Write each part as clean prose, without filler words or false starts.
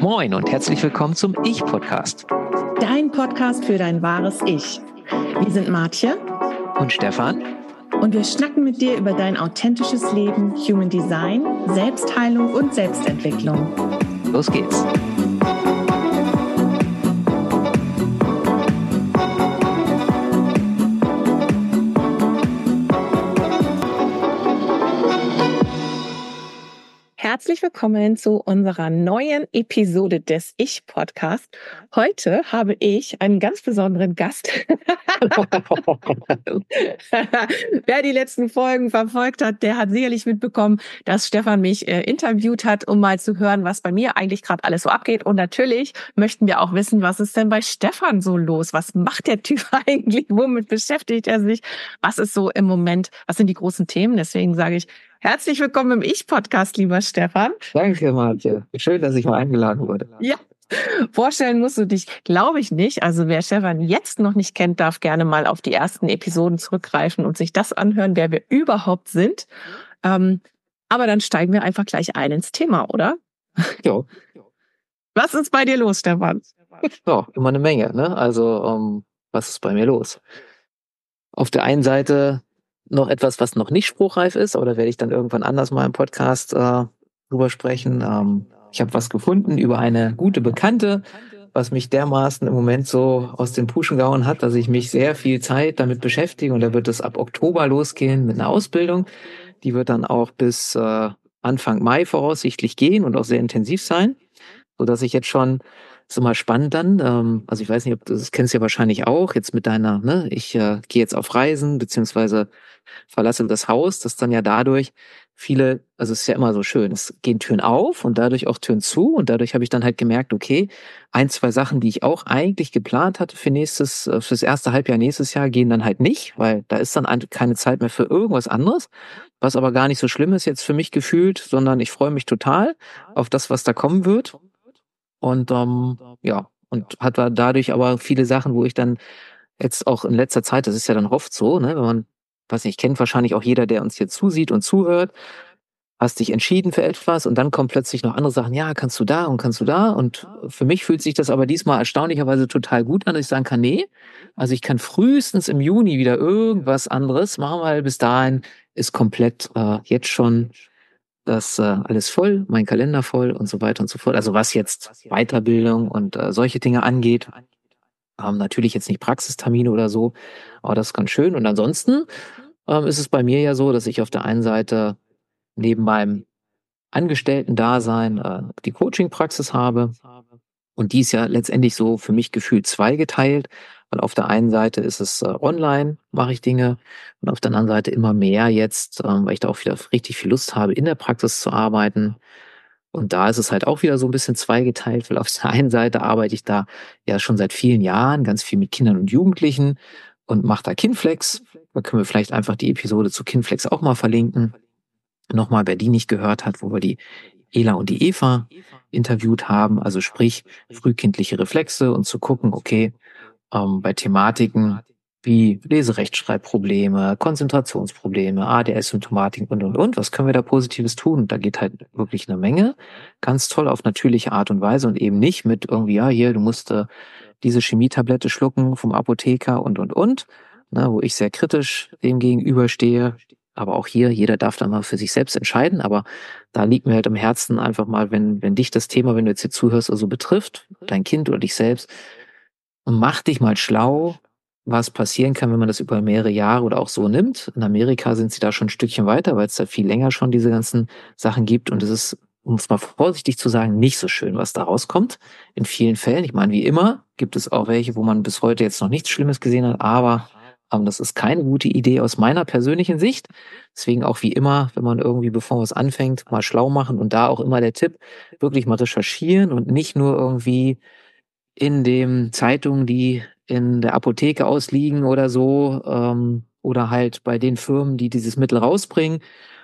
Moin und herzlich willkommen zum Ich-Podcast. Dein Podcast für dein wahres Ich. Wir sind Martje und Stefan und wir schnacken mit dir über dein authentisches Leben, Human Design, Selbstheilung und Selbstentwicklung. Los geht's. Herzlich willkommen zu unserer neuen Episode des Ich-Podcasts. Heute habe ich einen ganz besonderen Gast. Wer die letzten Folgen verfolgt hat, der hat sicherlich mitbekommen, dass Stefan mich interviewt hat, um mal zu hören, was bei mir eigentlich gerade alles so abgeht. Und natürlich möchten wir auch wissen, was ist denn bei Stefan so los? Was macht der Typ eigentlich? Womit beschäftigt er sich? Was ist so im Moment, was sind die großen Themen? Deswegen sage ich, herzlich willkommen im Ich-Podcast, lieber Stefan. Danke, Martje. Schön, dass ich mal eingeladen wurde. Ja, vorstellen musst du dich, glaube ich, nicht. Also wer Stefan jetzt noch nicht kennt, darf gerne mal auf die ersten Episoden zurückgreifen und sich das anhören, wer wir überhaupt sind. Aber dann steigen wir einfach gleich ein ins Thema, oder? Ja. Was ist bei dir los, Stefan? Ja, immer eine Menge, ne? Also, was ist bei mir los? Auf der einen Seite noch etwas, was noch nicht spruchreif ist, aber da werde ich dann irgendwann anders mal im Podcast drüber sprechen. Ich habe was gefunden über eine gute Bekannte, was mich dermaßen im Moment so aus den Puschen gehauen hat, dass ich mich sehr viel Zeit damit beschäftige. Und da wird es ab Oktober losgehen mit einer Ausbildung. Die wird dann auch bis Anfang Mai voraussichtlich gehen und auch sehr intensiv sein, sodass ich jetzt schon, ist immer spannend dann, also ich weiß nicht, ob du das kennst ja wahrscheinlich auch, jetzt mit deiner, ne, ich gehe jetzt auf Reisen, beziehungsweise verlasse das Haus, dass dann ja dadurch viele, also es ist ja immer so schön, es gehen Türen auf und dadurch auch Türen zu und dadurch habe ich dann halt gemerkt, okay, ein, zwei Sachen, die ich auch eigentlich geplant hatte fürs erste Halbjahr nächstes Jahr, gehen dann halt nicht, weil da ist dann keine Zeit mehr für irgendwas anderes, was aber gar nicht so schlimm ist jetzt für mich gefühlt, sondern ich freue mich total auf das, was da kommen wird. Und ja, und hat dadurch aber viele Sachen, wo ich dann jetzt auch in letzter Zeit, das ist ja dann oft so, ne, wenn man, weiß nicht, kennt wahrscheinlich auch jeder, der uns hier zusieht und zuhört, hast dich entschieden für etwas und dann kommen plötzlich noch andere Sachen, ja, kannst du da und kannst du da. Und für mich fühlt sich das aber diesmal erstaunlicherweise total gut an, dass ich sagen kann, nee, also ich kann frühestens im Juni wieder irgendwas anderes machen, weil bis dahin ist komplett jetzt schon das alles voll, mein Kalender voll und so weiter und so fort. Also was jetzt Weiterbildung und solche Dinge angeht, natürlich jetzt nicht Praxistermine oder so, aber das ist ganz schön. Und ansonsten ist es bei mir ja so, dass ich auf der einen Seite neben meinem Angestellten-Dasein die Coaching-Praxis habe. Und die ist ja letztendlich so für mich gefühlt zweigeteilt. Weil auf der einen Seite ist es online, mache ich Dinge. Und auf der anderen Seite immer mehr jetzt, weil ich da auch wieder richtig viel Lust habe, in der Praxis zu arbeiten. Und da ist es halt auch wieder so ein bisschen zweigeteilt, weil auf der einen Seite arbeite ich da ja schon seit vielen Jahren ganz viel mit Kindern und Jugendlichen und mache da Kinflex. Da können wir vielleicht einfach die Episode zu Kinflex auch mal verlinken. Nochmal, wer die nicht gehört hat, wo wir die Ela und die Eva interviewt haben, also sprich frühkindliche Reflexe und zu gucken, okay, bei Thematiken wie Leserechtschreibprobleme, Konzentrationsprobleme, ADS-Symptomatiken und, was können wir da Positives tun? Und da geht halt wirklich eine Menge, ganz toll auf natürliche Art und Weise und eben nicht mit irgendwie, ja, hier, du musst diese Chemietablette schlucken vom Apotheker und, ne, wo ich sehr kritisch dem gegenüberstehe. Aber auch hier, jeder darf da mal für sich selbst entscheiden. Aber da liegt mir halt am Herzen einfach mal, wenn dich das Thema, wenn du jetzt hier zuhörst, also betrifft, dein Kind oder dich selbst, mach dich mal schlau, was passieren kann, wenn man das über mehrere Jahre oder auch so nimmt. In Amerika sind sie da schon ein Stückchen weiter, weil es da viel länger schon diese ganzen Sachen gibt. Und es ist, um es mal vorsichtig zu sagen, nicht so schön, was da rauskommt. In vielen Fällen, ich meine, wie immer, gibt es auch welche, wo man bis heute jetzt noch nichts Schlimmes gesehen hat, aber das ist keine gute Idee aus meiner persönlichen Sicht. Deswegen auch wie immer, wenn man irgendwie, bevor man es anfängt, mal schlau machen und da auch immer der Tipp, wirklich mal recherchieren und nicht nur irgendwie in den Zeitungen, die in der Apotheke ausliegen oder so, oder halt bei den Firmen, die dieses Mittel rausbringen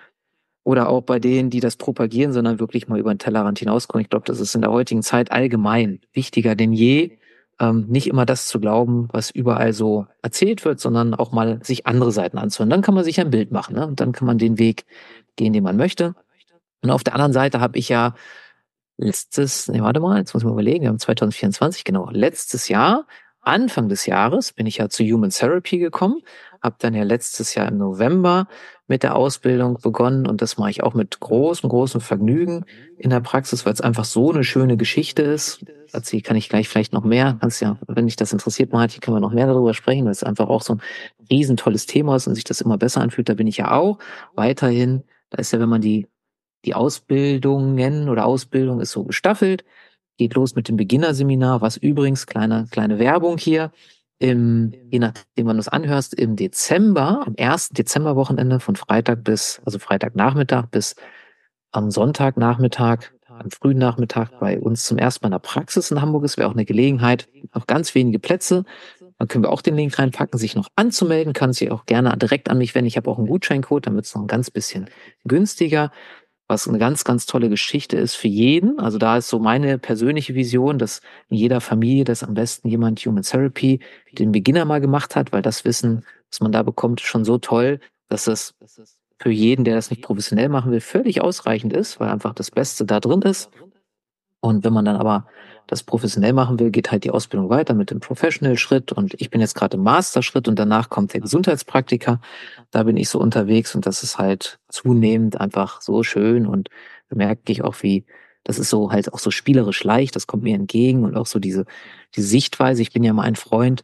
oder auch bei denen, die das propagieren, sondern wirklich mal über den Tellerrand hinauskommen. Ich glaube, das ist in der heutigen Zeit allgemein wichtiger denn je, nicht immer das zu glauben, was überall so erzählt wird, sondern auch mal sich andere Seiten anzuhören. Dann kann man sich ein Bild machen, ne? Und dann kann man den Weg gehen, den man möchte. Und auf der anderen Seite habe ich ja warte mal, jetzt muss ich mal überlegen, wir haben 2024, genau, letztes Jahr, Anfang des Jahres, bin ich ja zu Human Therapy gekommen, habe dann ja letztes Jahr im November mit der Ausbildung begonnen und das mache ich auch mit großem Vergnügen in der Praxis, weil es einfach so eine schöne Geschichte ist. Dazu kann ich gleich vielleicht noch mehr, kannst ja, wenn dich das interessiert, Martin, können wir noch mehr darüber sprechen, weil es einfach auch so ein riesentolles Thema ist und sich das immer besser anfühlt. Da bin ich ja auch weiterhin, da ist ja, wenn man die Ausbildungen oder Ausbildung ist so gestaffelt. Geht los mit dem Beginnerseminar, was übrigens, kleine Werbung hier, je nachdem, wann du es anhörst, im Dezember, am 1. Dezemberwochenende von also Freitagnachmittag bis am Sonntagnachmittag, am frühen Nachmittag bei uns zum ersten Mal in der Praxis in Hamburg ist, wäre auch eine Gelegenheit, noch ganz wenige Plätze. Dann können wir auch den Link reinpacken, sich noch anzumelden, kann sich auch gerne direkt an mich wenden. Ich habe auch einen Gutscheincode, dann wird es noch ein ganz bisschen günstiger, was eine ganz tolle Geschichte ist für jeden. Also da ist so meine persönliche Vision, dass in jeder Familie das am besten jemand Human Therapy den Beginner mal gemacht hat, weil das Wissen, was man da bekommt, ist schon so toll, dass es für jeden, der das nicht professionell machen will, völlig ausreichend ist, weil einfach das Beste da drin ist. Und wenn man dann aber das professionell machen will, geht halt die Ausbildung weiter mit dem Professional-Schritt. Und ich bin jetzt gerade im Master-Schritt und danach kommt der Gesundheitspraktiker. Da bin ich so unterwegs und das ist halt zunehmend einfach so schön und da merke ich auch, wie das ist so halt auch so spielerisch leicht. Das kommt mir entgegen und auch so die Sichtweise. Ich bin ja mal ein Freund,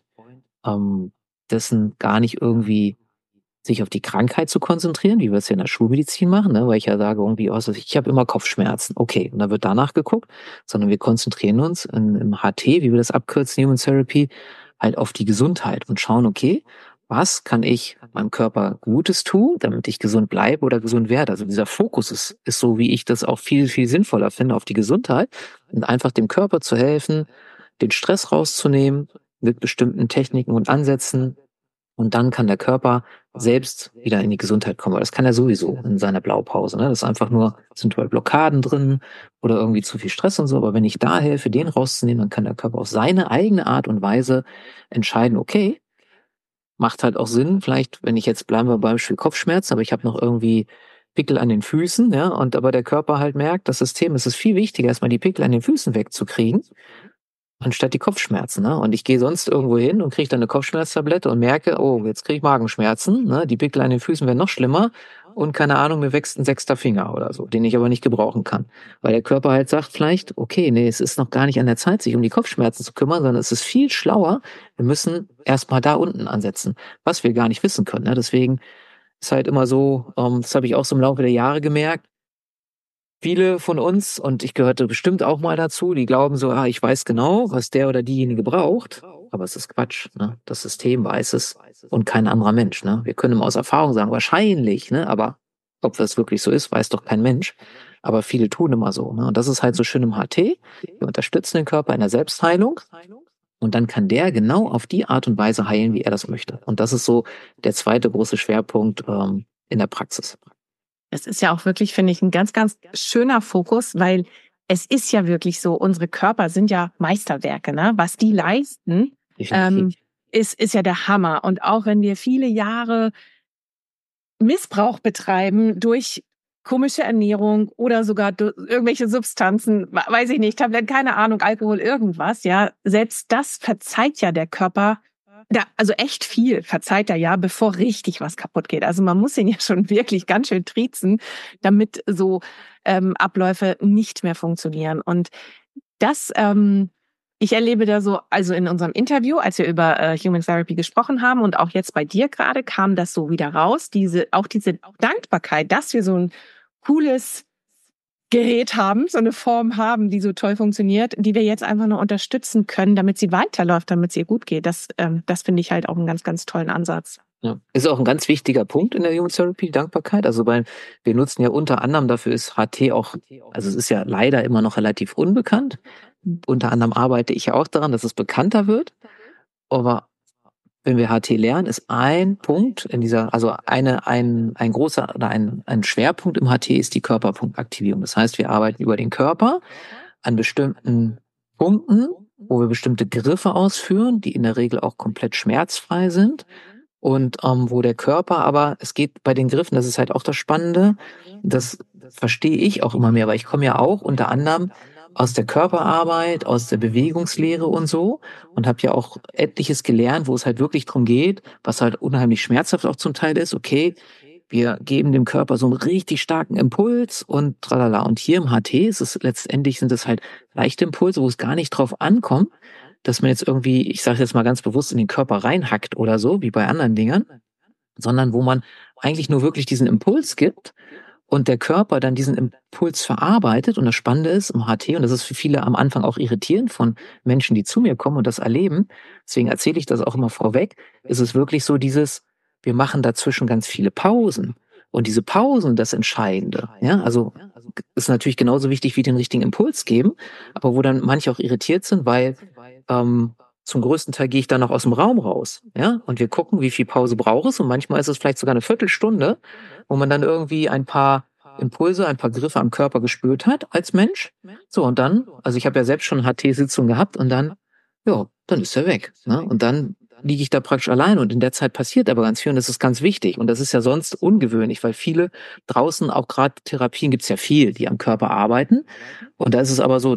dessen gar nicht irgendwie sich auf die Krankheit zu konzentrieren, wie wir es ja in der Schulmedizin machen, ne? Weil ich ja sage irgendwie, oh, ich habe immer Kopfschmerzen. Okay, und dann wird danach geguckt, sondern wir konzentrieren uns im HT, wie wir das abkürzen, Human Therapy, halt auf die Gesundheit und schauen, okay, was kann ich meinem Körper Gutes tun, damit ich gesund bleibe oder gesund werde? Also dieser Fokus ist so, wie ich das auch viel sinnvoller finde, auf die Gesundheit und einfach dem Körper zu helfen, den Stress rauszunehmen mit bestimmten Techniken und Ansätzen. Und dann kann der Körper selbst wieder in die Gesundheit kommen. Weil das kann er sowieso in seiner Blaupause. Ne? Das ist einfach nur, sind halt Blockaden drin oder irgendwie zu viel Stress und so. Aber wenn ich da helfe, den rauszunehmen, dann kann der Körper auf seine eigene Art und Weise entscheiden, okay, macht halt auch Sinn, vielleicht, wenn ich jetzt bleiben wir beim Beispiel Kopfschmerzen, aber ich habe noch irgendwie Pickel an den Füßen, ja, und aber der Körper halt merkt, das System, es ist viel wichtiger, erstmal die Pickel an den Füßen wegzukriegen, anstatt die Kopfschmerzen. Ne? Und ich gehe sonst irgendwo hin und kriege dann eine Kopfschmerztablette und merke, oh, jetzt kriege ich Magenschmerzen. Ne? Die Pickel an den Füßen werden noch schlimmer. Und keine Ahnung, mir wächst ein 6. Finger oder so, den ich aber nicht gebrauchen kann. Weil der Körper halt sagt vielleicht, okay, nee, es ist noch gar nicht an der Zeit, sich um die Kopfschmerzen zu kümmern, sondern es ist viel schlauer. Wir müssen erstmal da unten ansetzen, was wir gar nicht wissen können. Ne? Deswegen ist halt immer so, das habe ich auch so im Laufe der Jahre gemerkt, viele von uns, und ich gehörte bestimmt auch mal dazu, die glauben so, ich weiß genau, was der oder diejenige braucht. Aber es ist Quatsch, ne? Das System weiß es und kein anderer Mensch, ne? Wir können immer aus Erfahrung sagen, wahrscheinlich, ne? Aber ob das wirklich so ist, weiß doch kein Mensch. Aber viele tun immer so, ne? Und das ist halt so schön im HT. Wir unterstützen den Körper in der Selbstheilung. Und dann kann der genau auf die Art und Weise heilen, wie er das möchte. Und das ist so der zweite große Schwerpunkt in der Praxis. Es ist ja auch wirklich, finde ich, ein ganz schöner Fokus, weil es ist ja wirklich so, unsere Körper sind ja Meisterwerke, ne? Was die leisten, ist ja der Hammer. Und auch wenn wir viele Jahre Missbrauch betreiben durch komische Ernährung oder sogar durch irgendwelche Substanzen, weiß ich nicht, Tabletten, keine Ahnung, Alkohol, irgendwas, ja, selbst das verzeiht ja der Körper. Ja, also echt viel verzeiht er ja, bevor richtig was kaputt geht. Also man muss ihn ja schon wirklich ganz schön triezen, damit so Abläufe nicht mehr funktionieren. Und das, ich erlebe da so, also in unserem Interview, als wir über Human Therapy gesprochen haben und auch jetzt bei dir gerade, kam das so wieder raus, diese Dankbarkeit, dass wir so ein cooles Gerät haben, so eine Form haben, die so toll funktioniert, die wir jetzt einfach nur unterstützen können, damit sie weiterläuft, damit es ihr gut geht. Das finde ich halt auch einen ganz tollen Ansatz. Ja. Ist auch ein ganz wichtiger Punkt in der Human Therapy, Dankbarkeit. Also wir nutzen ja unter anderem, dafür ist HT auch, also es ist ja leider immer noch relativ unbekannt. Unter anderem arbeite ich ja auch daran, dass es bekannter wird. Aber wenn wir HT lernen, ist ein Punkt in dieser, also ein großer oder ein Schwerpunkt im HT ist die Körperpunktaktivierung. Das heißt, wir arbeiten über den Körper an bestimmten Punkten, wo wir bestimmte Griffe ausführen, die in der Regel auch komplett schmerzfrei sind. Und wo der Körper aber, es geht bei den Griffen, das ist halt auch das Spannende, das verstehe ich auch immer mehr, weil ich komme ja auch unter anderem aus der Körperarbeit, aus der Bewegungslehre und so und habe ja auch etliches gelernt, wo es halt wirklich drum geht, was halt unheimlich schmerzhaft auch zum Teil ist. Okay, wir geben dem Körper so einen richtig starken Impuls und tralala. Und hier im HT ist es letztendlich sind es halt leichte Impulse, wo es gar nicht drauf ankommt, dass man jetzt irgendwie, ich sage jetzt mal ganz bewusst, in den Körper reinhackt oder so, wie bei anderen Dingern, sondern wo man eigentlich nur wirklich diesen Impuls gibt und der Körper dann diesen Impuls verarbeitet. Und das Spannende ist im HT, und das ist für viele am Anfang auch irritierend von Menschen, die zu mir kommen und das erleben, deswegen erzähle ich das auch immer vorweg, ist es wirklich so dieses, wir machen dazwischen ganz viele Pausen. Und diese Pausen, das Entscheidende, ja, also ist natürlich genauso wichtig wie den richtigen Impuls geben, aber wo dann manche auch irritiert sind, weil ähm, zum größten Teil gehe ich dann noch aus dem Raum raus, ja, und wir gucken, wie viel Pause braucht es und manchmal ist es vielleicht sogar eine Viertelstunde, wo man dann irgendwie ein paar Impulse, ein paar Griffe am Körper gespürt hat als Mensch. So, und dann, also ich habe ja selbst schon HT-Sitzung gehabt und dann, ja, dann ist er weg. Ne? Und dann liege ich da praktisch allein und in der Zeit passiert aber ganz viel und das ist ganz wichtig. Und das ist ja sonst ungewöhnlich, weil viele draußen, auch gerade Therapien gibt's ja viel, die am Körper arbeiten. Und da ist es aber so,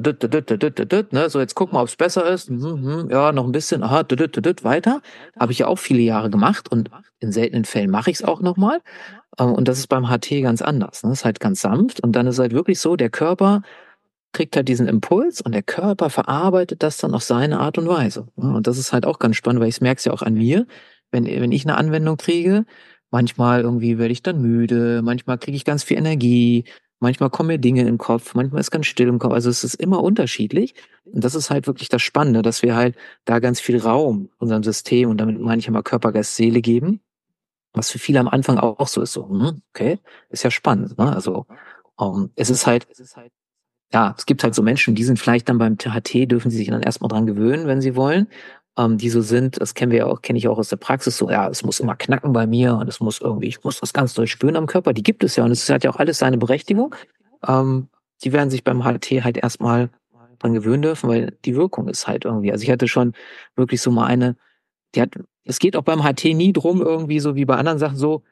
ne, so jetzt gucken wir, ob es besser ist. Ja, noch ein bisschen, aha, weiter. Habe ich ja auch viele Jahre gemacht und in seltenen Fällen mache ich es auch nochmal. Und das ist beim HT ganz anders. Ne? Das ist halt ganz sanft und dann ist halt wirklich so, der Körper kriegt halt diesen Impuls und der Körper verarbeitet das dann auf seine Art und Weise. Ne? Und das ist halt auch ganz spannend, weil ich merke es ja auch an mir, wenn ich eine Anwendung kriege, manchmal irgendwie werde ich dann müde, manchmal kriege ich ganz viel Energie, manchmal kommen mir Dinge in den Kopf, manchmal ist ganz still im Kopf. Also es ist immer unterschiedlich. Und das ist halt wirklich das Spannende, dass wir halt da ganz viel Raum unserem System und damit meine ich immer Körper, Geist, Seele geben, was für viele am Anfang auch so ist. So, okay, ist ja spannend. Ne? Also es ist halt, ja, es gibt halt so Menschen, die sind vielleicht dann beim THT, dürfen sie sich dann erstmal dran gewöhnen, wenn sie wollen. Die so sind, das kennen wir ja auch, kenne ich auch aus der Praxis, so, ja, es muss immer knacken bei mir und es muss irgendwie, ich muss das ganz doll spüren am Körper. Die gibt es ja und es hat ja auch alles seine Berechtigung. Die werden sich beim HT halt erstmal dran gewöhnen dürfen, weil die Wirkung ist halt irgendwie. Also ich hatte schon wirklich so mal eine, die hat, es geht auch beim HT nie drum, irgendwie so wie bei anderen Sachen so,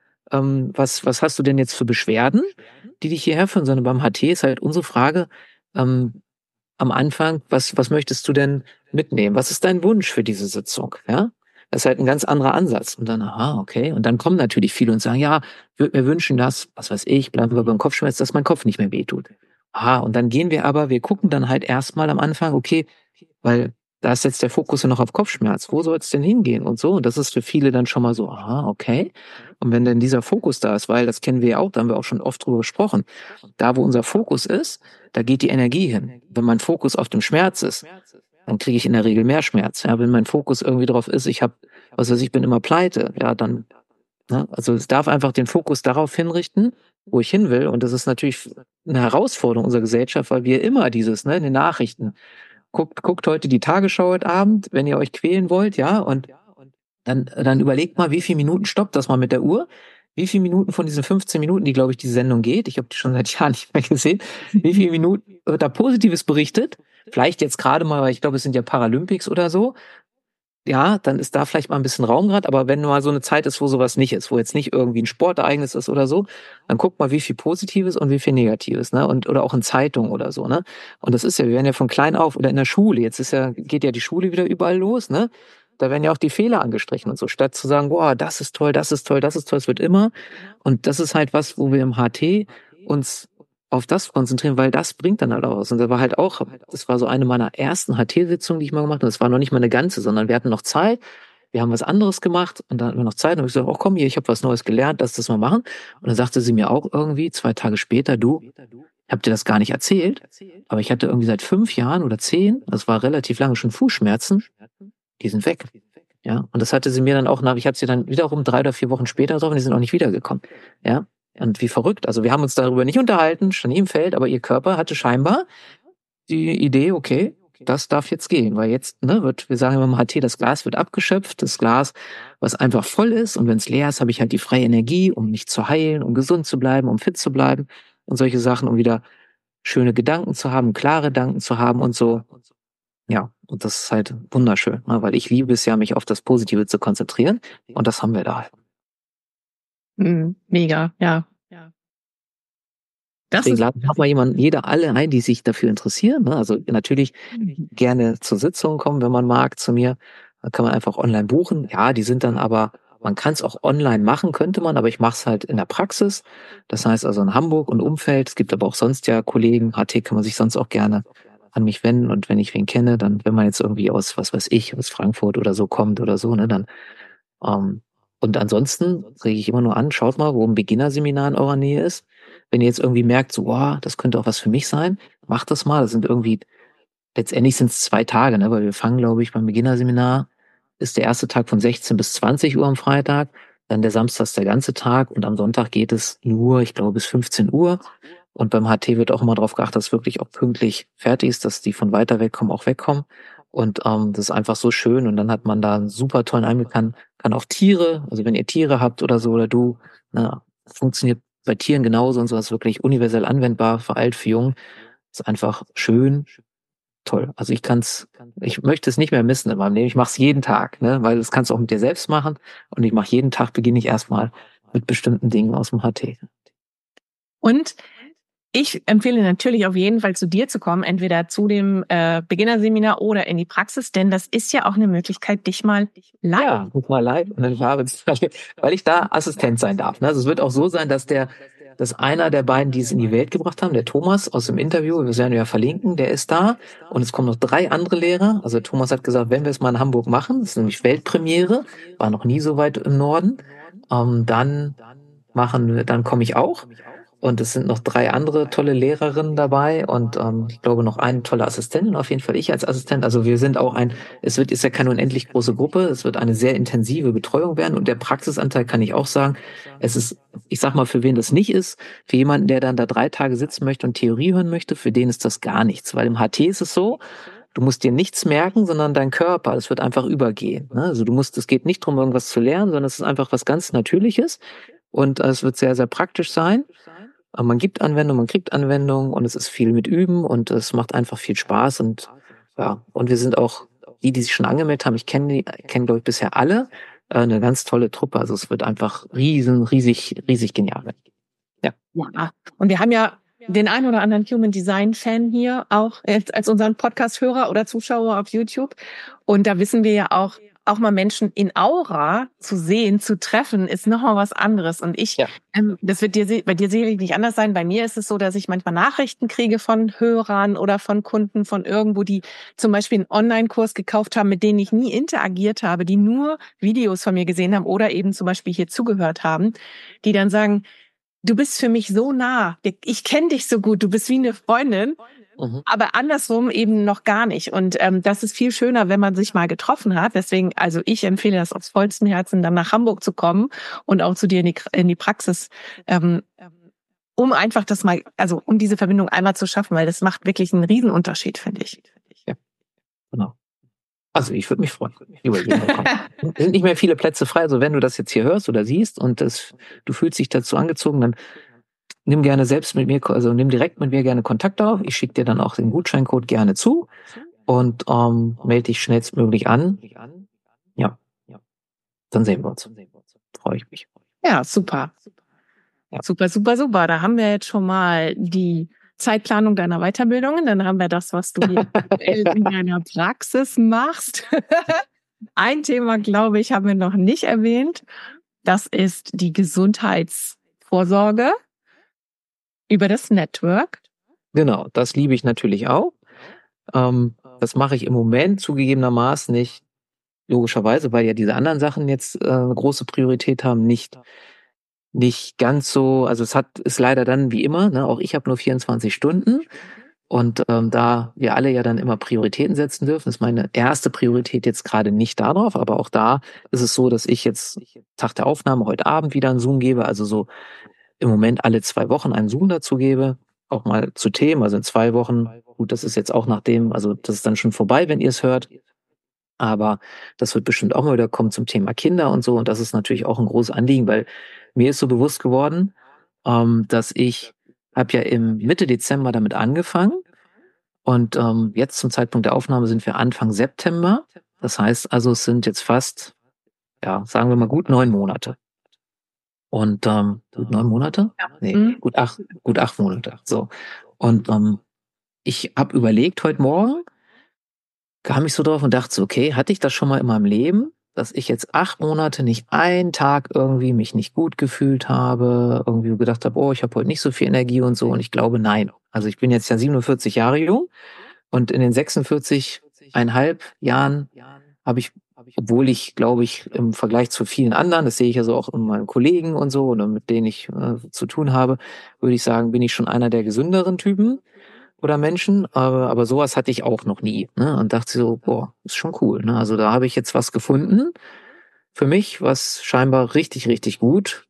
was hast du denn jetzt für Beschwerden, die dich hierher führen, sondern beim HT ist halt unsere Frage, ähm, am Anfang, was möchtest du denn mitnehmen? Was ist dein Wunsch für diese Sitzung? Ja? Das ist halt ein ganz anderer Ansatz. Und dann, aha, okay. Und dann kommen natürlich viele und sagen, ja, würde mir wünschen, dass, was weiß ich, bleiben wir beim Kopfschmerz, dass mein Kopf nicht mehr wehtut. Aha, und dann gehen wir aber, wir gucken dann halt erstmal am Anfang, okay, weil da ist jetzt der Fokus ja noch auf Kopfschmerz. Wo soll es denn hingehen und so? Und das ist für viele dann schon mal so, aha, okay. Und wenn dann dieser Fokus da ist, weil das kennen wir ja auch, da haben wir auch schon oft drüber gesprochen, da wo unser Fokus ist, da geht die Energie hin. Wenn mein Fokus auf dem Schmerz ist, dann kriege ich in der Regel mehr Schmerz. Ja, wenn mein Fokus irgendwie drauf ist, ich habe, was weiß ich, bin immer pleite, ja, dann, ne? Also es darf einfach den Fokus darauf hinrichten, wo ich hin will. Und das ist natürlich eine Herausforderung unserer Gesellschaft, weil wir immer dieses, ne, in den Nachrichten, guckt heute die Tagesschau heute Abend, wenn ihr euch quälen wollt, ja, und dann überlegt mal, wie viele Minuten stoppt das mal mit der Uhr? Wie viele Minuten von diesen 15 Minuten, die, glaube ich, die Sendung geht, ich habe die schon seit Jahren nicht mehr gesehen, wie viele Minuten wird da Positives berichtet? Vielleicht jetzt gerade mal, weil ich glaube, es sind ja Paralympics oder so. Ja, dann ist da vielleicht mal ein bisschen Raum gerade, aber wenn mal so eine Zeit ist, wo sowas nicht ist, wo jetzt nicht irgendwie ein Sportereignis ist oder so, dann guck mal, wie viel Positives und wie viel Negatives, ne? Und oder auch in Zeitungen oder so, ne? Und das ist ja, wir werden ja von klein auf oder in der Schule, jetzt ist ja, geht ja die Schule wieder überall los, ne? Da werden ja auch die Fehler angestrichen und so, statt zu sagen, boah, das ist toll, das ist toll, das ist toll, es wird immer. Und das ist halt was, wo wir im HT uns auf das konzentrieren, weil das bringt dann halt auch was. Und da war halt auch, das war so eine meiner ersten HT-Sitzungen, die ich mal gemacht habe. Das war noch nicht mal eine ganze, sondern wir hatten noch Zeit. Wir haben was anderes gemacht und dann hatten wir noch Zeit. Und ich so, oh komm hier, ich habe was Neues gelernt, lass das mal machen. Und dann sagte sie mir auch irgendwie 2 Tage später, du, ich habe dir das gar nicht erzählt, aber ich hatte irgendwie seit 5 Jahren oder 10, das war relativ lange schon Fußschmerzen, die sind weg. Ja, und das hatte sie mir dann auch nach, ich habe sie dann wiederum 3 oder 4 Wochen später drauf und die sind auch nicht wiedergekommen. Ja, und wie verrückt. Also wir haben uns darüber nicht unterhalten, stand nie im Feld, aber ihr Körper hatte scheinbar die Idee, okay, das darf jetzt gehen, weil jetzt, ne, wir sagen immer im HT, das Glas wird abgeschöpft, das Glas, was einfach voll ist und wenn es leer ist, habe ich halt die freie Energie, um mich zu heilen, um gesund zu bleiben, um fit zu bleiben und solche Sachen, um wieder schöne Gedanken zu haben, klare Gedanken zu haben und so. Ja, und das ist halt wunderschön, ne, weil ich liebe es ja, mich auf das Positive zu konzentrieren und das haben wir da halt. Mega, ja. Das Deswegen ist laden wir auch mal alle ein, die sich dafür interessieren. Ne? Also natürlich gerne zur Sitzung kommen, wenn man mag, zu mir. Da kann man einfach online buchen. Ja, die sind dann aber, man kann es auch online machen, könnte man, aber ich mache es halt in der Praxis. Das heißt also in Hamburg und Umfeld. Es gibt aber auch sonst ja Kollegen, HT kann man sich sonst auch gerne an mich wenden. Und wenn ich wen kenne, dann, wenn man jetzt irgendwie aus, was weiß ich, aus Frankfurt oder so kommt oder so, ne, dann ähm, und ansonsten rege ich immer nur an, schaut mal, wo ein Beginnerseminar in eurer Nähe ist. Wenn ihr jetzt irgendwie merkt, so, wow, das könnte auch was für mich sein, macht das mal. Das sind irgendwie, letztendlich sind es 2 Tage, ne? Weil wir fangen, glaube ich, beim Beginnerseminar, ist der erste Tag von 16 bis 20 Uhr am Freitag, dann der Samstag ist der ganze Tag und am Sonntag geht es nur, ich glaube, bis 15 Uhr. Und beim HT wird auch immer darauf geachtet, dass wirklich auch pünktlich fertig ist, dass die von weiter wegkommen, auch wegkommen. Und das ist einfach so schön. Und dann hat man da einen super tollen Einblick, kann auch Tiere, also wenn ihr Tiere habt oder so, oder du, na, funktioniert bei Tieren genauso und so, ist wirklich universell anwendbar, für alt, für jung. Ist einfach schön, toll. Also ich möchte es nicht mehr missen in meinem Leben. Ich mache es jeden Tag, ne, weil das kannst du auch mit dir selbst machen. Und ich mache jeden Tag, beginne ich erstmal mit bestimmten Dingen aus dem HT. Und ich empfehle natürlich auf jeden Fall zu dir zu kommen, entweder zu dem Beginnerseminar oder in die Praxis, denn das ist ja auch eine Möglichkeit, dich mal live. Ja, guck mal live und dann weil ich da Assistent sein darf. Ne? Also es wird auch so sein, dass einer der beiden, die es in die Welt gebracht haben, der Thomas aus dem Interview, wir werden ja verlinken, der ist da und es kommen noch 3 andere Lehrer. Also Thomas hat gesagt, wenn wir es mal in Hamburg machen, das ist nämlich Weltpremiere, war noch nie so weit im Norden, dann komme ich auch. Und es sind noch 3 andere tolle Lehrerinnen dabei und ich glaube noch eine tolle Assistentin, auf jeden Fall ich als Assistent. Also wir sind auch ist ja keine unendlich große Gruppe, es wird eine sehr intensive Betreuung werden und der Praxisanteil kann ich auch sagen, es ist, ich sag mal, für wen das nicht ist, für jemanden, der dann da 3 Tage sitzen möchte und Theorie hören möchte, für den ist das gar nichts, weil im HT ist es so, du musst dir nichts merken, sondern dein Körper, es wird einfach übergehen. Ne? Also es geht nicht darum, irgendwas zu lernen, sondern es ist einfach was ganz Natürliches und es wird sehr, sehr praktisch sein. Aber man gibt Anwendung, man kriegt Anwendung und es ist viel mit Üben und es macht einfach viel Spaß und ja, und wir sind auch die sich schon angemeldet haben, ich kenne glaube ich bisher alle, eine ganz tolle Truppe. Also es wird einfach riesig genial werden. Ja. Ja, und wir haben ja den ein oder anderen Human Design Fan hier auch als unseren Podcast-Hörer oder Zuschauer auf YouTube. Und da wissen wir ja auch mal Menschen in Aura zu sehen, zu treffen, ist nochmal was anderes. Und das wird bei dir sicherlich nicht anders sein. Bei mir ist es so, dass ich manchmal Nachrichten kriege von Hörern oder von Kunden von irgendwo, die zum Beispiel einen Online-Kurs gekauft haben, mit denen ich nie interagiert habe, die nur Videos von mir gesehen haben oder eben zum Beispiel hier zugehört haben, die dann sagen, du bist für mich so nah. Ich kenne dich so gut. Du bist wie eine Freundin. Aber andersrum eben noch gar nicht. Und das ist viel schöner, wenn man sich mal getroffen hat. Deswegen, also ich empfehle das aus vollstem Herzen, dann nach Hamburg zu kommen und auch zu dir in die Praxis, um einfach um diese Verbindung einmal zu schaffen, weil das macht wirklich einen Riesenunterschied, finde ich. Ja, genau. Also ich würde mich freuen. Es sind nicht mehr viele Plätze frei. Also wenn du das jetzt hier hörst oder siehst und du fühlst dich dazu angezogen, dann nimm gerne selbst mit mir, also nimm direkt mit mir gerne Kontakt auf. Ich schicke dir dann auch den Gutscheincode gerne zu und melde dich schnellstmöglich an. Ja, dann sehen wir uns. Freue ich mich. Ja, super. Ja. Super. Da haben wir jetzt schon mal die Zeitplanung deiner Weiterbildungen. Dann haben wir das, was du in deiner Praxis machst. Ein Thema, glaube ich, haben wir noch nicht erwähnt. Das ist die Gesundheitsvorsorge über das Network. Genau, das liebe ich natürlich auch. Das mache ich im Moment zugegebenermaßen nicht, logischerweise, weil ja diese anderen Sachen jetzt eine große Priorität haben, nicht ganz so, also ist leider dann wie immer, ne, auch ich habe nur 24 Stunden und da wir alle ja dann immer Prioritäten setzen dürfen, ist meine erste Priorität jetzt gerade nicht darauf, aber auch da ist es so, dass ich jetzt Tag der Aufnahme heute Abend wieder einen Zoom gebe, also so im Moment alle 2 Wochen einen Zoom dazu gebe, auch mal zu Themen, also in 2 Wochen, gut, das ist jetzt auch also das ist dann schon vorbei, wenn ihr es hört, aber das wird bestimmt auch mal wieder kommen zum Thema Kinder und so und das ist natürlich auch ein großes Anliegen, weil mir ist so bewusst geworden, dass ich habe ja im Mitte Dezember damit angefangen und jetzt zum Zeitpunkt der Aufnahme sind wir Anfang September, das heißt also, es sind jetzt fast, ja, sagen wir mal gut 9 Monate. Und gut 9 Monate? Ja. Nee, gut 8 Monate. So. Und ich habe überlegt heute Morgen, kam ich so drauf und dachte so, okay, hatte ich das schon mal in meinem Leben, dass ich jetzt 8 Monate nicht einen Tag irgendwie mich nicht gut gefühlt habe, irgendwie gedacht habe, oh, ich habe heute nicht so viel Energie und so. Und ich glaube, nein. Also ich bin jetzt ja 47 Jahre jung und in den 46,5 Jahren habe ich, obwohl ich, glaube ich, im Vergleich zu vielen anderen, das sehe ich ja so auch in meinen Kollegen und so, oder mit denen ich zu tun habe, würde ich sagen, bin ich schon einer der gesünderen Typen oder Menschen, aber sowas hatte ich auch noch nie, ne? Und dachte so, boah, ist schon cool, ne? Also da habe ich jetzt was gefunden für mich, was scheinbar richtig, richtig gut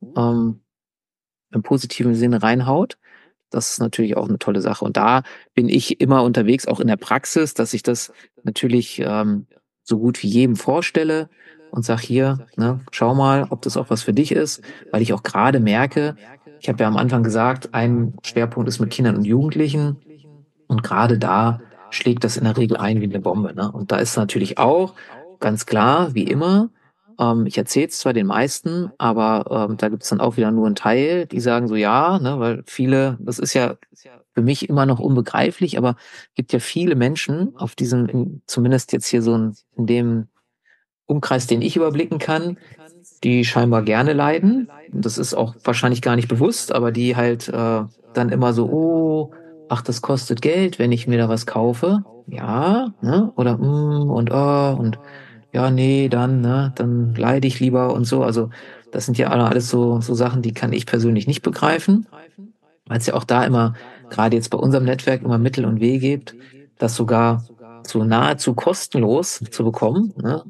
im positiven Sinne reinhaut. Das ist natürlich auch eine tolle Sache. Und da bin ich immer unterwegs, auch in der Praxis, dass ich das natürlich so gut wie jedem vorstelle und sag hier, ne, schau mal, ob das auch was für dich ist, weil ich auch gerade merke, ich habe ja am Anfang gesagt, ein Schwerpunkt ist mit Kindern und Jugendlichen und gerade da schlägt das in der Regel ein wie eine Bombe, ne? Und da ist natürlich auch ganz klar, wie immer, ich erzähle es zwar den meisten, aber da gibt es dann auch wieder nur einen Teil, die sagen so ja, ne, weil viele, das ist ja für mich immer noch unbegreiflich, aber gibt ja viele Menschen auf diesem, zumindest jetzt hier so in dem Umkreis, den ich überblicken kann, die scheinbar gerne leiden. Das ist auch wahrscheinlich gar nicht bewusst, aber die halt dann immer so, oh, ach, das kostet Geld, wenn ich mir da was kaufe. Ja, ne? Oder und oh und ja, nee, dann, ne, dann leide ich lieber und so. Also das sind ja alles so Sachen, die kann ich persönlich nicht begreifen, weil es ja auch da immer, gerade jetzt bei unserem Netzwerk, immer Mittel und Wege gibt, das sogar so nahezu kostenlos zu bekommen. Ne?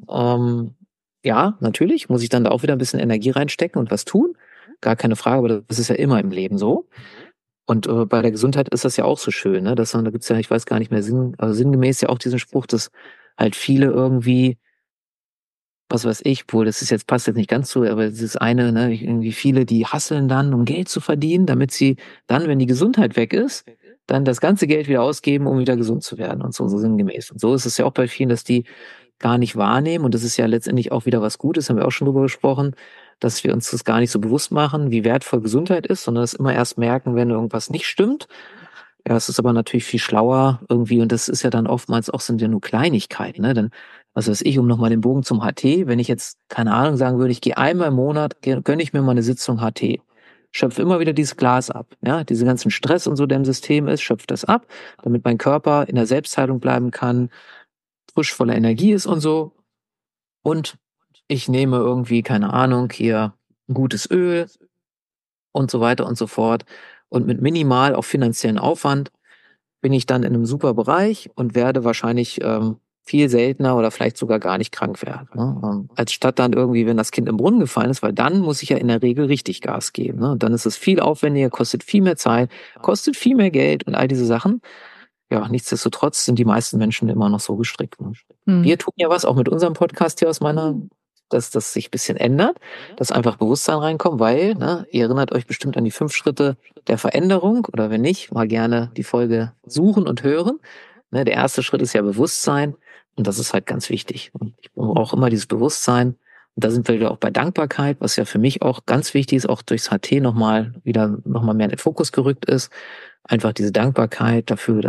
Ja, natürlich muss ich dann da auch wieder ein bisschen Energie reinstecken und was tun. Gar keine Frage, aber das ist ja immer im Leben so. Und bei der Gesundheit ist das ja auch so schön, ne? Da gibt's ja, ich weiß gar nicht mehr, also sinngemäß ja auch diesen Spruch, dass halt viele irgendwie, was weiß ich, wohl, das ist jetzt, passt jetzt nicht ganz so, aber dieses eine, ne, irgendwie viele, die hasseln dann, um Geld zu verdienen, damit sie dann, wenn die Gesundheit weg ist, dann das ganze Geld wieder ausgeben, um wieder gesund zu werden und so sinngemäß. Und so ist es ja auch bei vielen, dass die gar nicht wahrnehmen und das ist ja letztendlich auch wieder was Gutes, haben wir auch schon drüber gesprochen, dass wir uns das gar nicht so bewusst machen, wie wertvoll Gesundheit ist, sondern das immer erst merken, wenn irgendwas nicht stimmt. Ja, es ist aber natürlich viel schlauer irgendwie und das ist ja dann oftmals auch sind ja nur Kleinigkeiten, ne? Denn was weiß ich, um nochmal den Bogen zum HT, wenn ich jetzt, keine Ahnung, sagen würde, ich gehe einmal im Monat, gönne ich mir mal eine Sitzung HT, schöpfe immer wieder dieses Glas ab, ja, diese ganzen Stress und so, der im System ist, schöpft das ab, damit mein Körper in der Selbstheilung bleiben kann, frisch voller Energie ist und so. Und ich nehme irgendwie, keine Ahnung, hier ein gutes Öl und so weiter und so fort. Und mit minimal auch finanziellen Aufwand bin ich dann in einem super Bereich und werde wahrscheinlich viel seltener oder vielleicht sogar gar nicht krank werden. Ne? Als statt dann irgendwie, wenn das Kind im Brunnen gefallen ist, weil dann muss ich ja in der Regel richtig Gas geben. Ne? Und dann ist es viel aufwendiger, kostet viel mehr Zeit, kostet viel mehr Geld und all diese Sachen. Ja, nichtsdestotrotz sind die meisten Menschen immer noch so gestrickt. Ne? Wir tun ja was, auch mit unserem Podcast hier aus meiner, dass das sich ein bisschen ändert, dass einfach Bewusstsein reinkommt, weil, ne, ihr erinnert euch bestimmt an die 5 Schritte der Veränderung oder wenn nicht, mal gerne die Folge suchen und hören. Ne, der erste Schritt ist ja Bewusstsein und das ist halt ganz wichtig. Und ich brauche auch immer dieses Bewusstsein. Und da sind wir wieder auch bei Dankbarkeit, was ja für mich auch ganz wichtig ist, auch durchs HT nochmal mehr in den Fokus gerückt ist. Einfach diese Dankbarkeit dafür,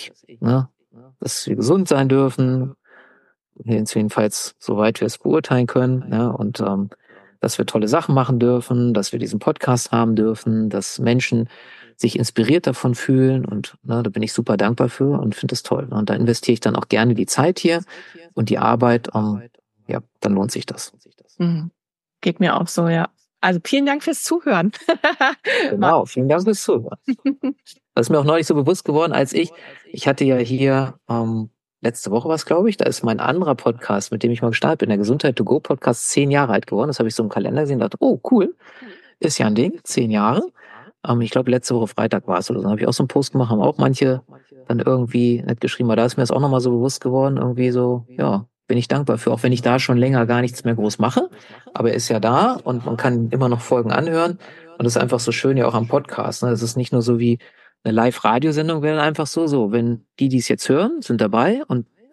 dass wir gesund sein dürfen, jedenfalls soweit wir es beurteilen können, ja, und dass wir tolle Sachen machen dürfen, dass wir diesen Podcast haben dürfen, dass Menschen sich inspiriert davon fühlen und ne, da bin ich super dankbar für und finde das toll. Ne? Und da investiere ich dann auch gerne die Zeit hier und die Arbeit, ja, dann lohnt sich das. Mhm. Geht mir auch so, ja. Also vielen Dank fürs Zuhören. Genau, vielen Dank fürs Zuhören. Das ist mir auch neulich so bewusst geworden, als ich hatte ja hier letzte Woche was, glaube ich, da ist mein anderer Podcast, mit dem ich mal gestartet bin, der Gesundheit to go Podcast, 10 Jahre alt geworden. Das habe ich so im Kalender gesehen und dachte, oh, cool, ist ja ein Ding, 10 Jahre. Ich glaube, letzte Woche Freitag war es oder so. Dann habe ich auch so einen Post gemacht, haben auch manche dann irgendwie nett geschrieben, aber da ist mir das auch nochmal so bewusst geworden, irgendwie so, ja, bin ich dankbar für, auch wenn ich da schon länger gar nichts mehr groß mache. Aber er ist ja da und man kann immer noch Folgen anhören. Und das ist einfach so schön ja auch am Podcast. Ne? Das ist nicht nur so wie eine Live-Radiosendung, wäre einfach so, wenn die es jetzt hören, sind dabei und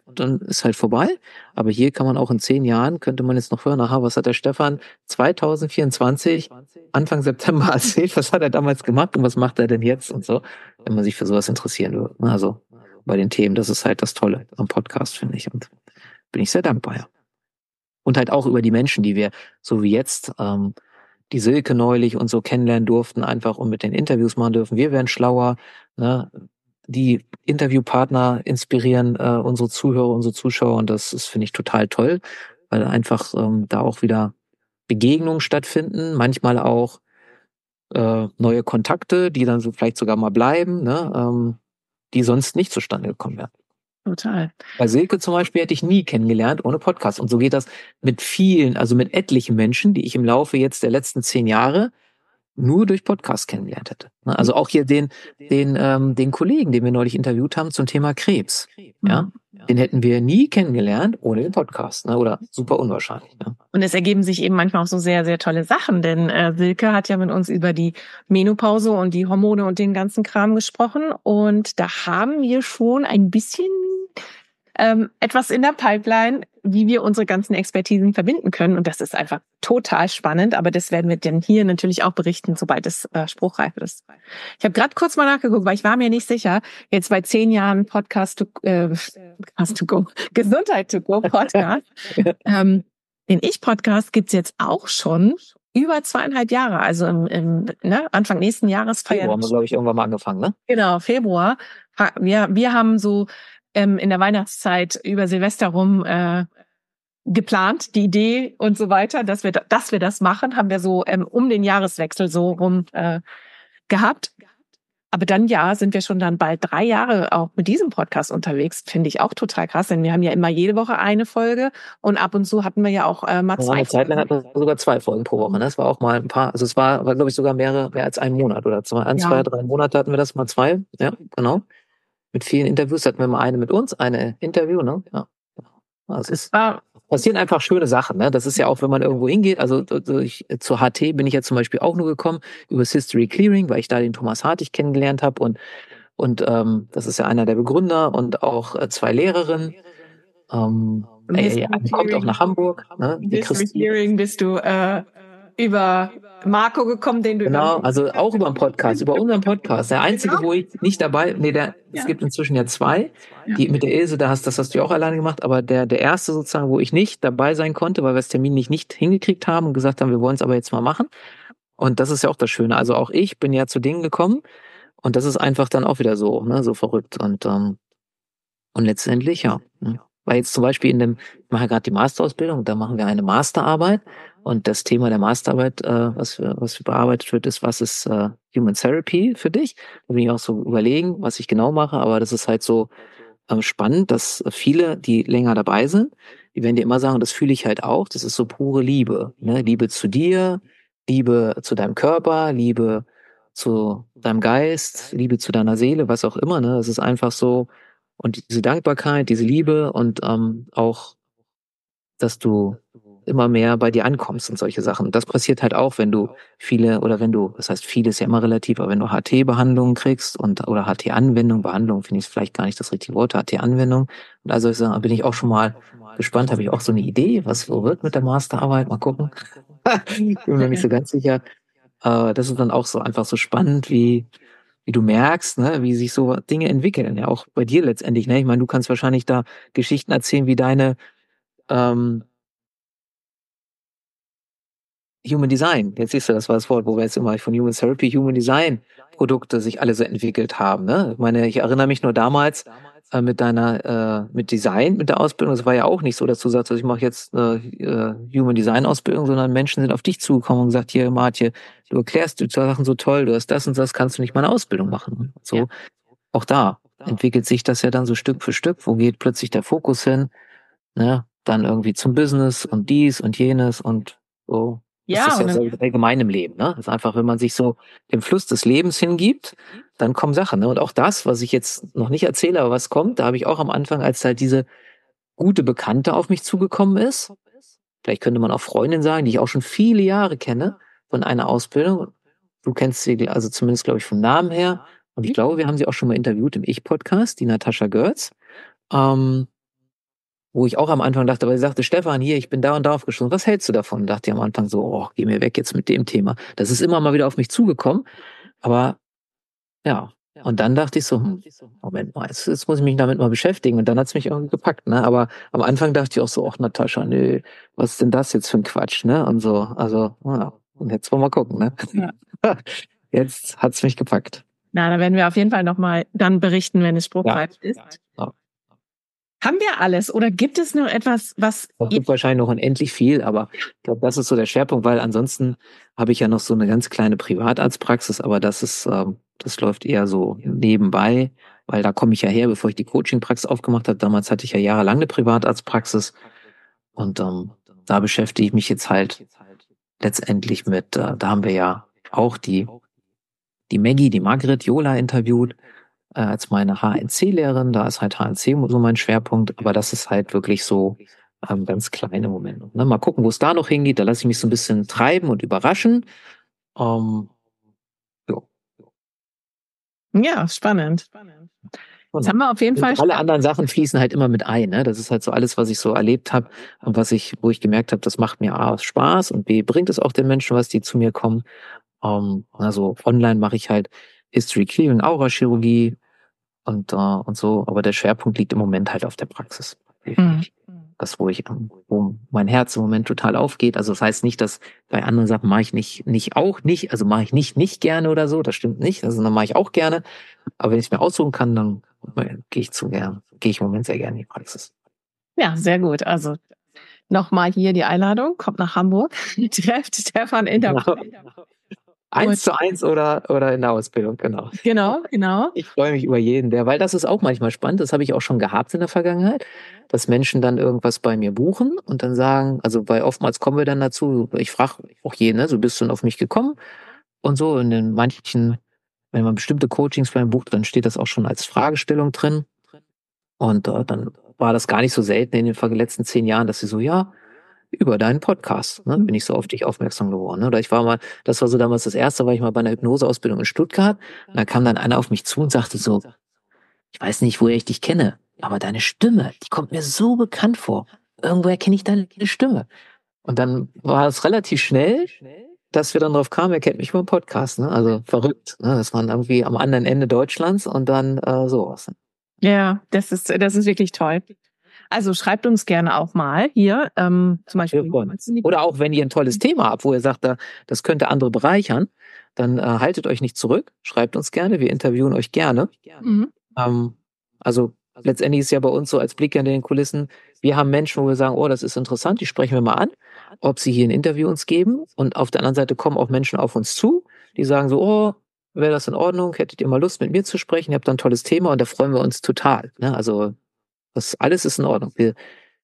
dann ist halt vorbei. Aber hier kann man auch in 10 Jahren, könnte man jetzt noch hören, aha, was hat der Stefan 2024, Anfang September erzählt, was hat er damals gemacht und was macht er denn jetzt und so, wenn man sich für sowas interessieren würde. Also bei den Themen, das ist halt das Tolle am Podcast, finde ich. Und bin ich sehr dankbar, ja. Und halt auch über die Menschen, die wir, so wie jetzt, die Silke neulich und so kennenlernen durften, einfach und mit den Interviews machen dürfen. Wir werden schlauer, ne? Die Interviewpartner inspirieren unsere Zuhörer, unsere Zuschauer und das ist, finde ich, total toll, weil einfach da auch wieder Begegnungen stattfinden, manchmal auch neue Kontakte, die dann so vielleicht sogar mal bleiben, ne? Die sonst nicht zustande gekommen wären. Total. Bei Silke zum Beispiel hätte ich nie kennengelernt ohne Podcast. Und so geht das mit vielen, also mit etlichen Menschen, die ich im Laufe jetzt der letzten 10 Jahre nur durch Podcast kennengelernt hätte. Also auch hier den Kollegen, den wir neulich interviewt haben zum Thema Krebs. Ja, den hätten wir nie kennengelernt ohne den Podcast, ne? Oder super unwahrscheinlich. Ne? Und es ergeben sich eben manchmal auch so sehr, sehr tolle Sachen, denn Silke hat ja mit uns über die Menopause und die Hormone und den ganzen Kram gesprochen und da haben wir schon ein bisschen etwas in der Pipeline, wie wir unsere ganzen Expertisen verbinden können. Und das ist einfach total spannend. Aber das werden wir dann hier natürlich auch berichten, sobald es spruchreif ist. Ich habe gerade kurz mal nachgeguckt, weil ich war mir nicht sicher. Jetzt bei 10 Jahren Gesundheit to go Podcast. Den Ich-Podcast gibt's jetzt auch schon über 2,5 Jahre. Also Anfang nächsten Jahres feiern. Februar haben wir, glaube ich, irgendwann mal angefangen, ne? Genau, Februar. Wir haben so in der Weihnachtszeit über Silvester rum geplant, die Idee und so weiter, dass wir das machen, haben wir so um den Jahreswechsel so rum gehabt. Aber dann sind wir schon dann bald 3 Jahre auch mit diesem Podcast unterwegs, finde ich auch total krass, denn wir haben ja immer jede Woche eine Folge und ab und zu hatten wir ja auch mal 2 Eine Zeit lang hatten wir sogar 2 Folgen pro Woche. Ne? Das war auch mal ein paar, also es war glaube ich, sogar mehr als einen Monat oder 2, 3 Monate hatten wir das mal 2. Ja, genau. Mit vielen Interviews hatten wir mal eine mit uns, eine Interview, ne? Ja. Also es passieren einfach schöne Sachen, ne? Das ist ja auch, wenn man irgendwo hingeht, also zur HT bin ich ja zum Beispiel auch nur gekommen über History Clearing, weil ich da den Thomas Hartig kennengelernt habe und das ist ja einer der Begründer und auch 2 Lehrerinnen. Eine kommt auch nach Hamburg. Ne? History Clearing bist du über Marco gekommen, den du genau, also auch über einen Podcast, über unseren Podcast. Der einzige, wo ich nicht dabei, es gibt inzwischen ja 2, die mit der Ilse, das hast du ja auch alleine gemacht, aber der erste sozusagen, wo ich nicht dabei sein konnte, weil wir das Termin nicht hingekriegt haben und gesagt haben, wir wollen es aber jetzt mal machen. Und das ist ja auch das Schöne. Also auch ich bin ja zu denen gekommen und das ist einfach dann auch wieder so, ne, so verrückt und letztendlich, ja. Weil jetzt zum Beispiel ich mache ja gerade die Masterausbildung, da machen wir eine Masterarbeit und das Thema der Masterarbeit, was bearbeitet wird, ist, was ist Human Therapy für dich? Da bin ich auch so überlegen, was ich genau mache, aber das ist halt so spannend, dass viele, die länger dabei sind, die werden dir immer sagen, das fühle ich halt auch, das ist so pure Liebe, ne? Liebe zu dir, Liebe zu deinem Körper, Liebe zu deinem Geist, Liebe zu deiner Seele, was auch immer, ne? Es ist einfach so, und diese Dankbarkeit, diese Liebe und auch, dass du immer mehr bei dir ankommst und solche Sachen. Und das passiert halt auch, wenn du das heißt, viel ist ja immer relativ, aber wenn du HT-Behandlungen kriegst oder HT-Anwendung, Behandlung finde ich vielleicht gar nicht das richtige Wort, HT-Anwendung. Und also bin ich auch schon mal gespannt, habe ich auch so eine Idee, was so wird mit der Masterarbeit, mal gucken. Ich bin mir noch nicht so ganz sicher. Das ist dann auch so einfach so spannend, wie du merkst, ne, wie sich so Dinge entwickeln. Ja, auch bei dir letztendlich, ne? Ich meine, du kannst wahrscheinlich da Geschichten erzählen, wie deine Human Design, jetzt siehst du, das war das Wort, wo wir jetzt immer von Human Therapy, Human Design Produkte sich alle so entwickelt haben. Ne? Ich meine, ich erinnere mich nur damals mit Design, mit der Ausbildung, das war ja auch nicht so, dass du sagst, ich mache jetzt Human Design Ausbildung, sondern Menschen sind auf dich zugekommen und gesagt, hier Martje, du erklärst die Sachen so toll, du hast das und das, kannst du nicht mal eine Ausbildung machen. So, ja. Auch da entwickelt sich das ja dann so Stück für Stück, wo geht plötzlich der Fokus hin, ne? Dann irgendwie zum Business und dies und jenes und so. Ja, das ist ja so allgemein im Leben, ne? Das ist einfach, wenn man sich so dem Fluss des Lebens hingibt, dann kommen Sachen, ne? Und auch das, was ich jetzt noch nicht erzähle, aber was kommt, da habe ich auch am Anfang, als halt diese gute Bekannte auf mich zugekommen ist, vielleicht könnte man auch Freundin sagen, die ich auch schon viele Jahre kenne, von einer Ausbildung. Du kennst sie, also zumindest, glaube ich, vom Namen her. Und ich glaube, wir haben sie auch schon mal interviewt im Ich-Podcast, die Natascha Görz. wo ich auch am Anfang dachte, weil sie sagte, Stefan, hier, ich bin da und darauf gestoßen, was hältst du davon? Dachte ich am Anfang so, oh, geh mir weg jetzt mit dem Thema. Das ist immer mal wieder auf mich zugekommen, aber ja. Und dann dachte ich so, Moment mal, jetzt muss ich mich damit mal beschäftigen. Und dann hat's mich irgendwie gepackt, ne? Aber am Anfang dachte ich auch so, ach Natascha, nee, was ist denn das jetzt für ein Quatsch, ne? Und so, also, ja. Und jetzt wollen wir mal gucken, ne? Ja. Jetzt hat's mich gepackt. Na, da werden wir auf jeden Fall nochmal dann berichten, wenn es spruchreif ist. Ja. Haben wir alles oder gibt es noch etwas, was... Es gibt wahrscheinlich noch unendlich viel, aber ich glaube, das ist so der Schwerpunkt, weil ansonsten habe ich ja noch so eine ganz kleine Privatarztpraxis, aber das läuft eher so nebenbei, weil da komme ich ja her, bevor ich die Coachingpraxis aufgemacht habe. Damals hatte ich ja jahrelang eine Privatarztpraxis und da beschäftige ich mich jetzt halt letztendlich mit, da haben wir ja auch die Maggie, die Margret Jola interviewt, als meine HNC-Lehrerin. Da ist halt HNC so mein Schwerpunkt, aber das ist halt wirklich so ganz kleine Momente. Ne? Mal gucken, wo es da noch hingeht. Da lasse ich mich so ein bisschen treiben und überraschen. Ja, spannend. Jetzt haben wir auf jeden Fall... Alle anderen Sachen fließen halt immer mit ein. Ne? Das ist halt so alles, was ich so erlebt habe und wo ich gemerkt habe, das macht mir A, Spaß und B, bringt es auch den Menschen was, die zu mir kommen. Also online mache ich halt History Clearing, Aurachirurgie und so, aber der Schwerpunkt liegt im Moment halt auf der Praxis. Das, wo mein Herz im Moment total aufgeht. Also das heißt nicht, dass bei anderen Sachen mache ich nicht, also mache ich nicht gerne oder so, das stimmt nicht. Also dann mache ich auch gerne. Aber wenn ich es mir aussuchen kann, dann gehe ich im Moment sehr gerne in die Praxis. Ja, sehr gut. Also nochmal hier die Einladung, kommt nach Hamburg, trefft Stefan in der... Genau. 1:1 oder in der Ausbildung, genau. Genau. Ich freue mich über jeden, weil das ist auch manchmal spannend, das habe ich auch schon gehabt in der Vergangenheit, dass Menschen dann irgendwas bei mir buchen und dann sagen, also weil oftmals kommen wir dann dazu, ich frage auch jeden, ne, so bist du denn auf mich gekommen und so, und in manchen, wenn man bestimmte Coachings bei mir bucht, dann steht das auch schon als Fragestellung drin und dann war das gar nicht so selten in den letzten 10 Jahren, dass sie so, ja, über deinen Podcast, ne, bin ich so auf dich aufmerksam geworden. Ne? Oder das war so damals das erste, war ich mal bei einer Hypnoseausbildung in Stuttgart. Und da kam dann einer auf mich zu und sagte so, ich weiß nicht, woher ich dich kenne, aber deine Stimme, die kommt mir so bekannt vor. Irgendwoher kenne ich deine Stimme. Und dann war es relativ schnell, dass wir dann drauf kamen, er kennt mich über den Podcast. Ne? Also verrückt. Ne? Das waren irgendwie am anderen Ende Deutschlands und dann sowas. Ja, das ist wirklich toll. Also schreibt uns gerne auch mal hier, zum Beispiel. Oder auch, wenn ihr ein tolles Thema habt, wo ihr sagt, das könnte andere bereichern, dann haltet euch nicht zurück, schreibt uns gerne, wir interviewen euch gerne. Also letztendlich ist ja bei uns so als Blick in den Kulissen, wir haben Menschen, wo wir sagen, oh, das ist interessant, die sprechen wir mal an, ob sie hier ein Interview uns geben. Und auf der anderen Seite kommen auch Menschen auf uns zu, die sagen so, oh, wäre das in Ordnung, hättet ihr mal Lust mit mir zu sprechen, ihr habt da ein tolles Thema und da freuen wir uns total. Ne? Also das alles ist in Ordnung. Wir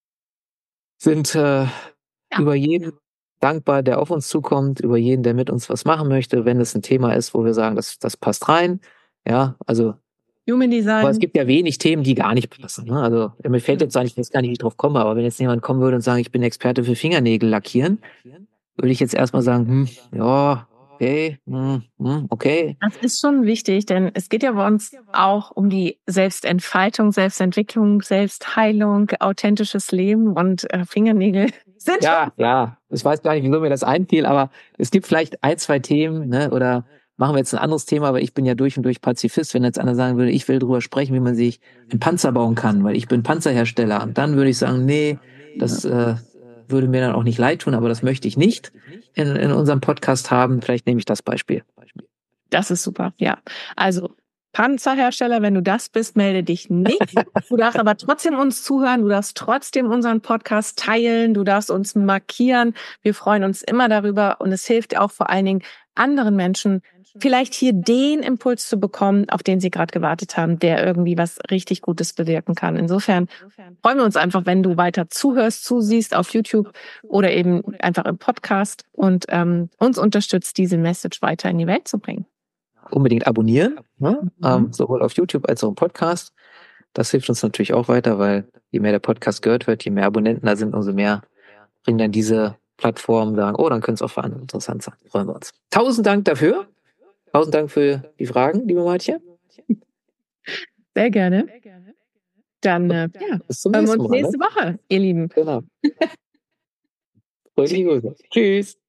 sind über jeden dankbar, der auf uns zukommt, über jeden, der mit uns was machen möchte, wenn es ein Thema ist, wo wir sagen, das passt rein. Ja, also Human Design. Aber es gibt ja wenig Themen, die gar nicht passen. Ne? Also mir fällt jetzt eigentlich, ich weiß gar nicht, wie ich drauf komme, aber wenn jetzt jemand kommen würde und sagen, ich bin Experte für Fingernägel lackieren, würde ich jetzt erstmal sagen, ja, okay, okay. Das ist schon wichtig, denn es geht ja bei uns auch um die Selbstentfaltung, Selbstentwicklung, Selbstheilung, authentisches Leben und Fingernägel sind... Ja, ich weiß gar nicht, wieso mir das einfiel, aber es gibt vielleicht 1, 2 Themen, ne, oder machen wir jetzt ein anderes Thema, weil ich bin ja durch und durch Pazifist. Wenn jetzt einer sagen würde, ich will drüber sprechen, wie man sich einen Panzer bauen kann, weil ich bin Panzerhersteller, und dann würde ich sagen, nee, das würde mir dann auch nicht leid tun, aber das möchte ich nicht in unserem Podcast haben. Vielleicht nehme ich das Beispiel. Das ist super, ja. Also Panzerhersteller, wenn du das bist, melde dich nicht. Du darfst aber trotzdem uns zuhören, du darfst trotzdem unseren Podcast teilen, du darfst uns markieren. Wir freuen uns immer darüber und es hilft auch vor allen Dingen anderen Menschen, vielleicht hier den Impuls zu bekommen, auf den sie gerade gewartet haben, der irgendwie was richtig Gutes bewirken kann. Insofern freuen wir uns einfach, wenn du weiter zuhörst, zusiehst auf YouTube oder eben einfach im Podcast und uns unterstützt, diese Message weiter in die Welt zu bringen. Unbedingt abonnieren, ne? Sowohl auf YouTube als auch im Podcast. Das hilft uns natürlich auch weiter, weil je mehr der Podcast gehört wird, je mehr Abonnenten da sind, umso mehr bringen dann diese Plattformen, sagen, oh, dann könnte es auch für andere interessant sein. Freuen wir uns. 1000 Dank dafür. 1000 Dank für die Fragen, liebe Martje. Sehr gerne. Dann Bis zum hören wir nächsten uns Mal. nächste Woche, ihr Lieben. Genau. Fröhliche Grüße. Tschüss.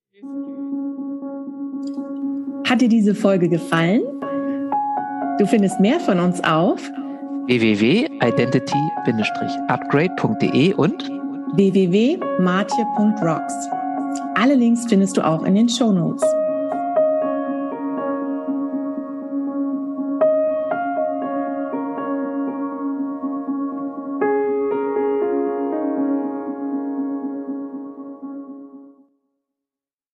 Hat dir diese Folge gefallen? Du findest mehr von uns auf www.identity-upgrade.de und www.martje.rocks. Alle Links findest du auch in den Shownotes.